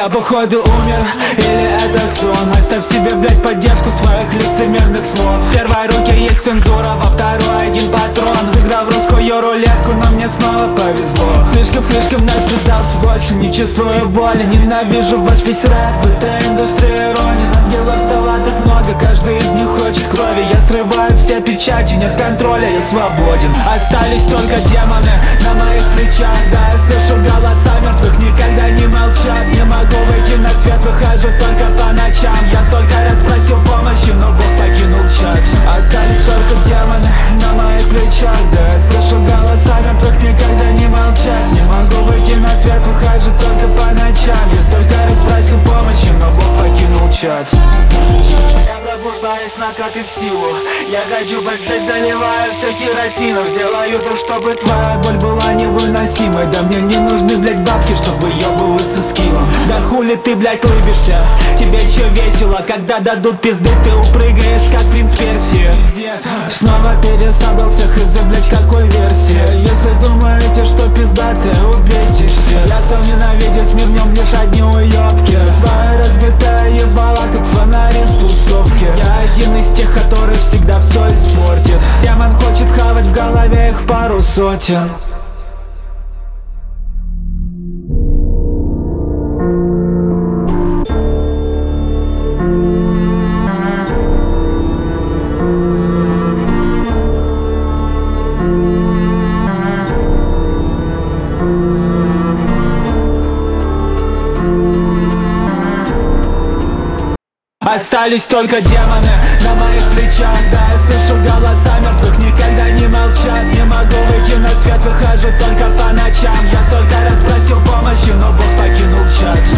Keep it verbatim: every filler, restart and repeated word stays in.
Я походу умер, или это сон? Оставь себе, блять, поддержку своих лицемерных слов. В первой руке есть цензура, во второй один патрон. Выиграл в русскую рулетку, но мне снова повезло. Слишком-слишком настрадался, больше не чувствую боли. Ненавижу ваш весь рэп, в этой индустрии иронии. Ангелов стало так много, каждый из них хочет крови. Я срываю все печати, нет контроля, я свободен. Остались только демоны на моих плечах. Да, я слышу голоса мертвых, никогда не молчат. Не могу выйти на свет, выхожу только по ночам. Я столько раз просил помощи, но Бог покинул чат. Остались только демоны на моих плечах. Да, я слышу голоса мертвых, никогда не молчат. Не могу выйти на свет, выхожу только по ночам. Я столько раз просил помощи, но Бог покинул чат. Я пробуждаюсь, накопив силу. Я хочу бэкстейдж, заливаю все керосином. Сделаю то, чтобы твоя боль была невыносимой. Да мне не нужны, блять, бабки, чтоб выебываться с килом. Да хули ты, блять, лыбишься? Тебе че весело? Когда дадут пизды, ты упрыгаешь, как принц Персии. Снова пересобрался, хз, блять, какой версии. Если думаете, что пиздатые, убейте все. Я стал ненавидеть мир, в нем лишь одни уёбки. Твоя разбитая ебала, как фонари с тусовки. Я один из тех, который всегда все испортит. Демон хочет хавать, в голове их пару сотен. Остались только демоны на моих плечах. Да, я слышу голоса мертвых, никогда не молчат. Не могу выйти на свет, выхожу только по ночам. Я столько раз просил помощи, но Бог покинул чат.